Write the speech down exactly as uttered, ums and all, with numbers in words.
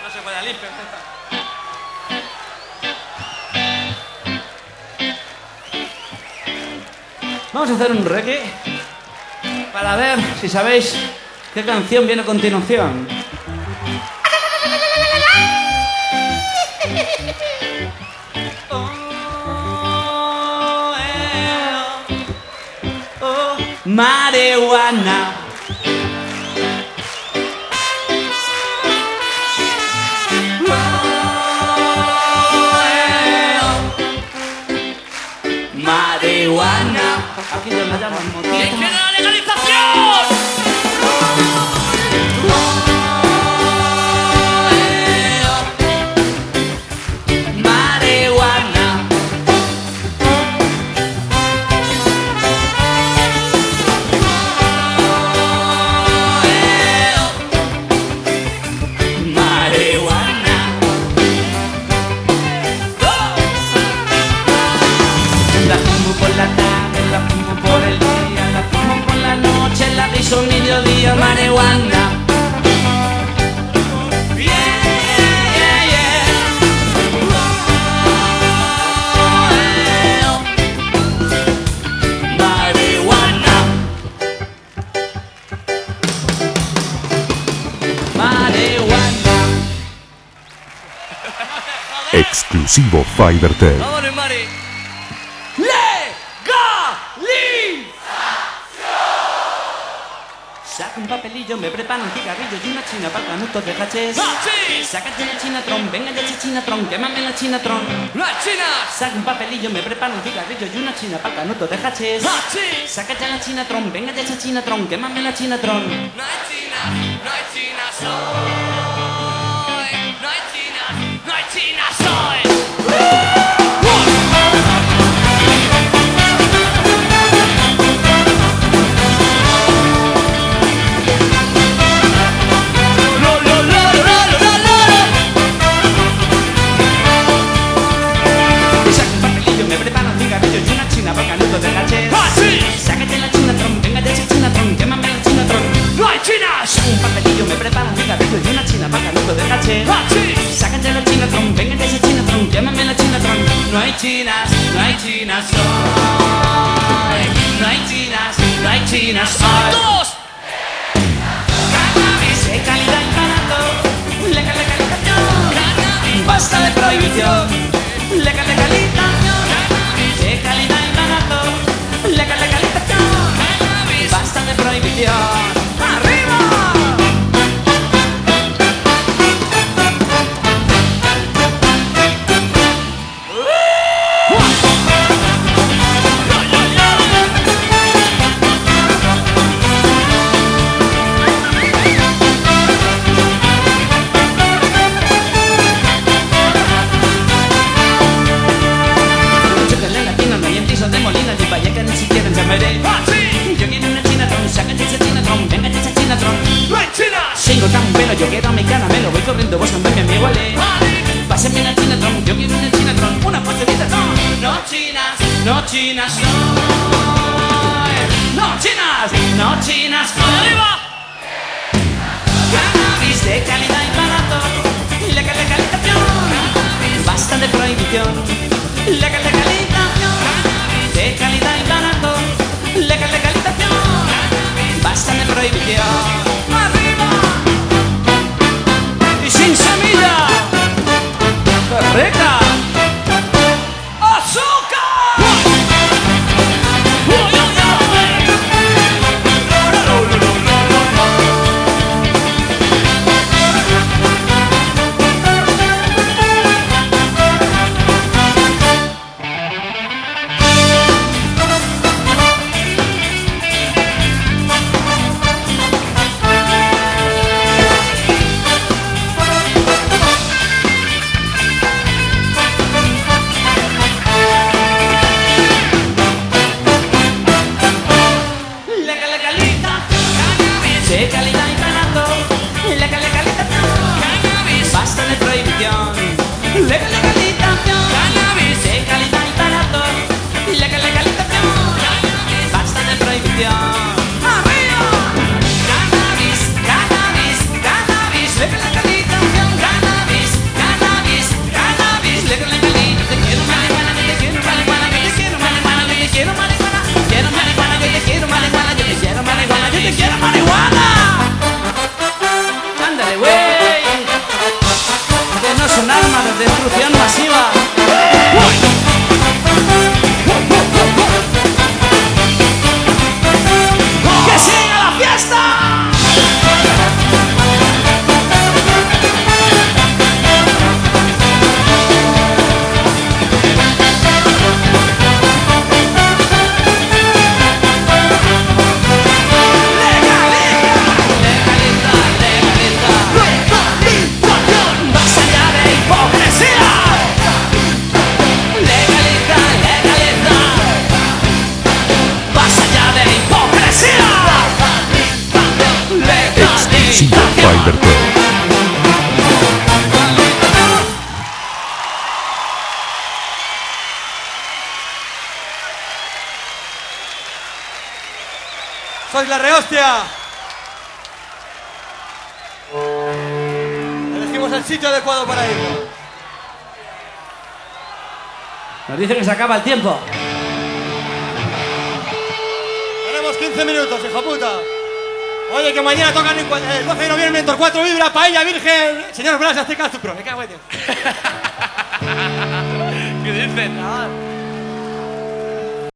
no se puede limpiar. Vamos a hacer un reggae para ver si sabéis qué canción viene a continuación. Oh, eh, oh, oh, marihuana. Marihuana. Aquí nos la llaman moquita. ¡Que quiere la legalización! Marihuana. Marihuana. La fumo por la tarde, la fumo por el día, la fumo por la noche, la rizo mediodía. Marihuana. Yeah, yeah, yeah. Oh, marihuana. Marihuana. Exclusivo Fivertel. ¡Vámonos, Mari! Saca un papelillo, me preparo un cigarrillo y una china para canutos de hachís. ¡Hachís! Sácate la chinatron, venga ya ese chinatron, quémame la chinatron. ¡No hay chinas! Saca un papelillo, me preparo un cigarrillo y una china para canutos de hachís. ¡Hachís! Sácate la chinatron, venga ya ese chinatron, quémame la chinatron. No hay chinas, no hay chinas hoy. No hay chinas, no hay chinas hoy. Saca un papelillo, me preparo un cigarrillo y una china para canutos de hachís. ¡Hachís! Sácate la chinatron, venga ya ese chinatron, quémame la chinatron. ¡No hay chinas! Saca un papelillo, me preparo un cigarrillo y una china para canutos de hachís. ¡Hachís! Sácate la chinatron, venga de ese chinatron, llámame la chinatron. No hay chinas, no hay chinas hoy. No hay chinas, no hay chinas hoy. ¡Dos! Cannabis de calidad y barato, legal legalización. ¡Cannabis! Basta de prohibición, legal legalización. De calidad y barato, legal legalización. ¡Cannabis! Basta de prohibición. ¡Arriba! Chócale la tienda, no hay entizos de Molina, ni Vallecas, ni siquiera en Llameré. ¡Hachís! Yo quiero una chinatron, sácate ese chinatron, venga ese chinatron. ¡No hay chinas! Tengo tan pelo, yo quiero mi caramelo, voy corriendo, vos andame, me igualé. Pásenme una chinatron, yo quiero una chinatron, una porterita, no. No chinas, no chinas, no. No chinas, no chinas, no. ¡Arriba! Cannabis de calidad y barato, legal legalización. Basta de prohibición, legal legalización. De calidad y barato, legal legalización. Basta de prohibición. ¡Arriba! Y sin semilla. ¡Qué rica! ¡Azúcar! destrucción masiva. ¡Que siga la fiesta! Exclusivo Fivertel. ¡Sois la rehostia! Elegimos el sitio adecuado para irnos. Nos dicen que se acaba el tiempo. Tenemos quince minutos, hijo puta. Oye, que mañana tocan en cua- el doce de noviembre en Torcuato Vibra, Paella Virgen, señor Blas, Azteca, Azupro. Me cago en Dios. ¿Qué dicen?